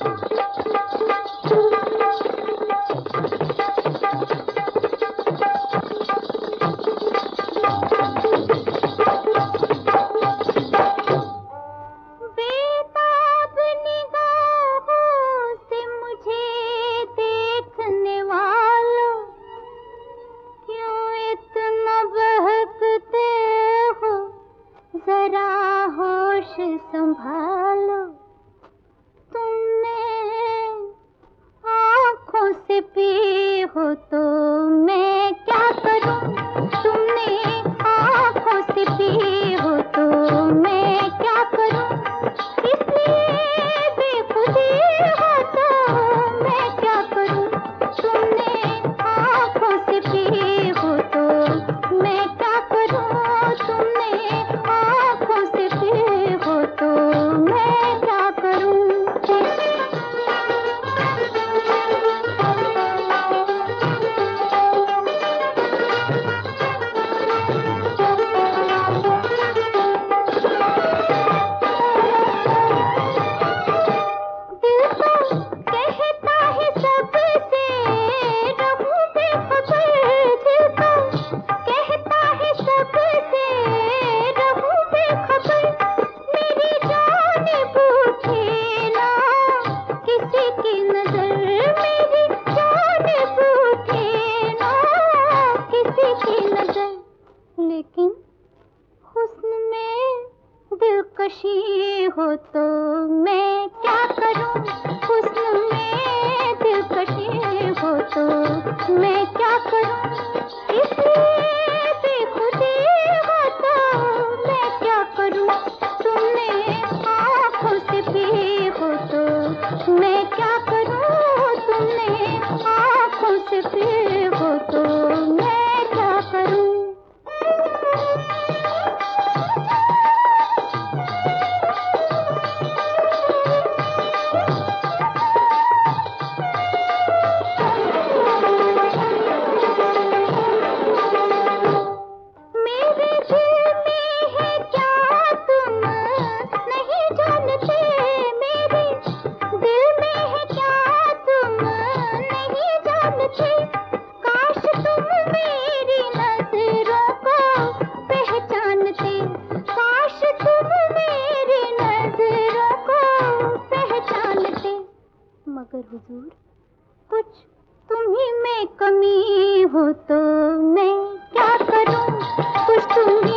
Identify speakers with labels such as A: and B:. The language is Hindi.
A: संभालो, तुमने आँखों से पी हो तो मैं क्या करूं? तुमने आँखों से पी हो तो मैं क्या करूं? इसलिए बेखुदी हो तो मैं क्या करूं? तुमने आँखों से पी हो तो मैं क्या करूं? तुमने आँखों से पी हो तो मैं क्या करूं? लेकिन हुस्न में दिलकशी हो तो मैं क्या करूं? हुस्न में दिलकशी हो तो मैं क्या करूं? इसलिए बेखुदी हो तो मैं क्या करूं? तुमने आँखों से पी हो तो मैं क्या करूं? तुमने आँखों से पी हो तो मैं क्या करूं? मगर हुजूर, कुछ तुम्ही में कमी हो तो मैं क्या करूं? कुछ तुम्ही